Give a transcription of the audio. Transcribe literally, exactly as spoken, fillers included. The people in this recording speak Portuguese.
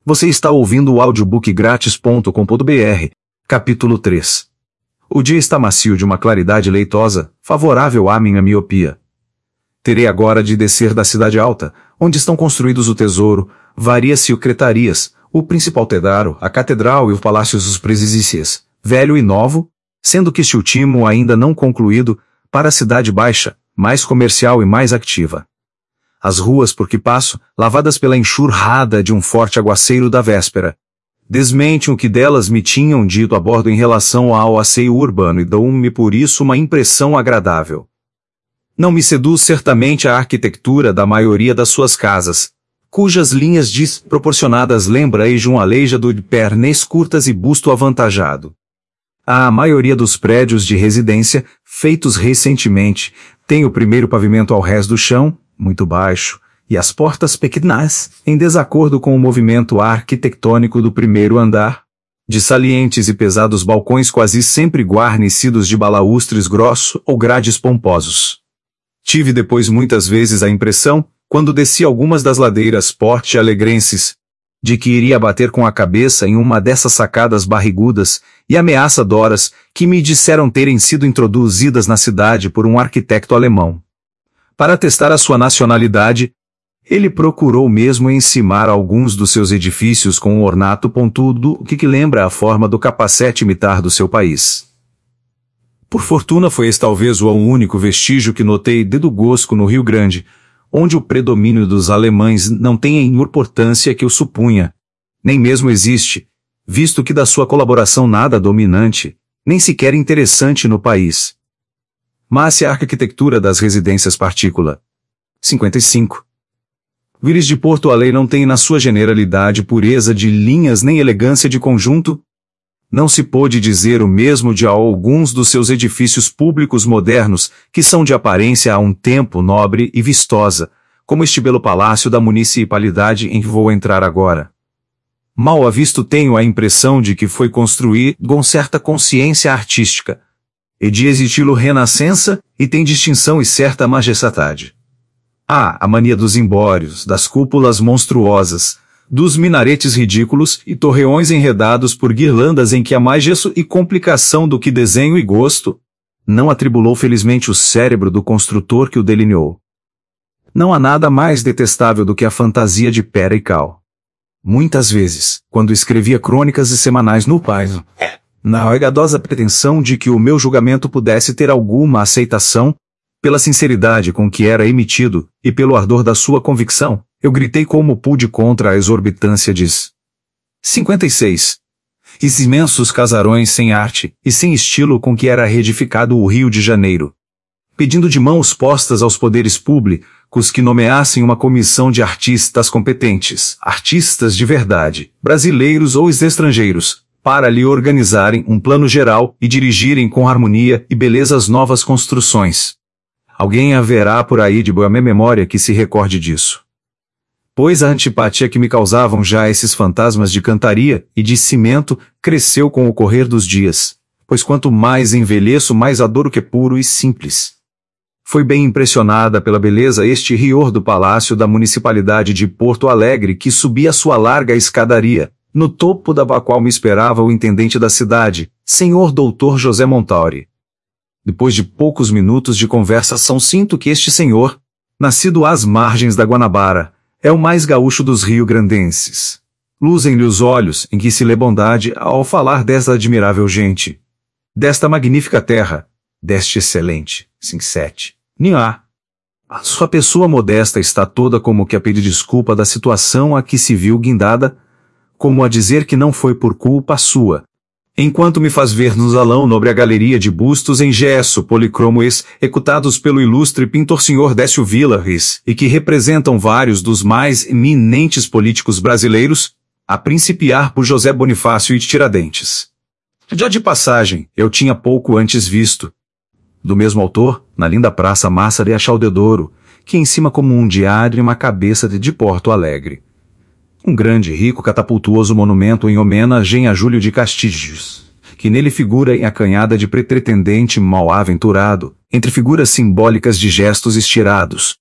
Você está ouvindo o audiobook grátis ponto com ponto br, capítulo três. O dia está macio de uma claridade leitosa, favorável à minha miopia. Terei agora de descer da cidade alta, onde estão construídos o tesouro, várias secretarias, o principal teatro, a catedral e o palácio dos presidícias, velho e novo, sendo que este último ainda não concluído, para a cidade baixa, mais comercial e mais activa. As ruas por que passo, lavadas pela enxurrada de um forte aguaceiro da véspera, desmentem o que delas me tinham dito a bordo em relação ao asseio urbano e dão-me por isso uma impressão agradável. Não me seduz certamente a arquitetura da maioria das suas casas, cujas linhas desproporcionadas lembram um aleijado de pernas curtas e busto avantajado. A maioria dos prédios de residência, feitos recentemente, tem o primeiro pavimento ao rés do chão, muito baixo, e as portas pequenas, em desacordo com o movimento arquitetônico do primeiro andar, de salientes e pesados balcões quase sempre guarnecidos de balaustres grossos ou grades pomposos. Tive depois muitas vezes a impressão, quando desci algumas das ladeiras porto-alegrenses, de que iria bater com a cabeça em uma dessas sacadas barrigudas e ameaçadoras que me disseram terem sido introduzidas na cidade por um arquiteto alemão. Para testar a sua nacionalidade, ele procurou mesmo encimar alguns dos seus edifícios com um ornato pontudo que, que lembra a forma do capacete militar do seu país. Por fortuna foi esse talvez o único vestígio que notei de do Gosco no Rio Grande, onde o predomínio dos alemães não tem a importância que eu supunha, nem mesmo existe, visto que da sua colaboração nada dominante, nem sequer interessante no país. Mas se a arquitetura das residências partícula. cinquenta e cinco. Vires de Porto Alegre não tem na sua generalidade pureza de linhas nem elegância de conjunto? Não se pôde dizer o mesmo de alguns dos seus edifícios públicos modernos, que são de aparência há um tempo nobre e vistosa, como este belo palácio da municipalidade em que vou entrar agora. Mal a visto tenho a impressão de que foi construído com certa consciência artística, e de estilo renascença, e tem distinção e certa majestade. Há a mania dos embórios, das cúpulas monstruosas, dos minaretes ridículos e torreões enredados por guirlandas em que há mais gesso e complicação do que desenho e gosto. Não atribulou felizmente o cérebro do construtor que o delineou. Não há nada mais detestável do que a fantasia de pera e cal. Muitas vezes, quando escrevia crônicas e semanais no País, na arregadosa pretensão de que o meu julgamento pudesse ter alguma aceitação, pela sinceridade com que era emitido, e pelo ardor da sua convicção, eu gritei como pude contra a exorbitância diz. cinquenta e seis. Esses imensos casarões sem arte e sem estilo com que era reedificado o Rio de Janeiro. Pedindo de mãos postas aos poderes públicos que nomeassem uma comissão de artistas competentes, artistas de verdade, brasileiros ou estrangeiros, para lhe organizarem um plano geral e dirigirem com harmonia e beleza as novas construções. Alguém haverá por aí de boa memória que se recorde disso. Pois a antipatia que me causavam já esses fantasmas de cantaria e de cimento cresceu com o correr dos dias, pois quanto mais envelheço mais adoro o que é puro e simples. Foi bem impressionada pela beleza este rior do palácio da municipalidade de Porto Alegre que subia sua larga escadaria, no topo da qual me esperava o intendente da cidade, senhor doutor José Montauri. Depois de poucos minutos de conversação sinto que este senhor, nascido às margens da Guanabara, é o mais gaúcho dos rio-grandenses. Luzem-lhe os olhos em que se lê bondade ao falar desta admirável gente, desta magnífica terra, deste excelente, sincete, Niá. A sua pessoa modesta está toda como que a pedir desculpa da situação a que se viu guindada, como a dizer que não foi por culpa sua. Enquanto me faz ver no salão nobre a galeria de bustos em gesso policromo executados pelo ilustre pintor senhor Décio Vilares, e que representam vários dos mais eminentes políticos brasileiros, a principiar por José Bonifácio e Tiradentes. Já de passagem, eu tinha pouco antes visto, do mesmo autor, na linda praça Massa de Achaldedouro, que em cima como um diário uma cabeça de, de Porto Alegre. Um grande, rico, catapultuoso monumento em homenagem a Júlio de Castilhos, que nele figura em acanhada de pretendente mal-aventurado, entre figuras simbólicas de gestos estirados,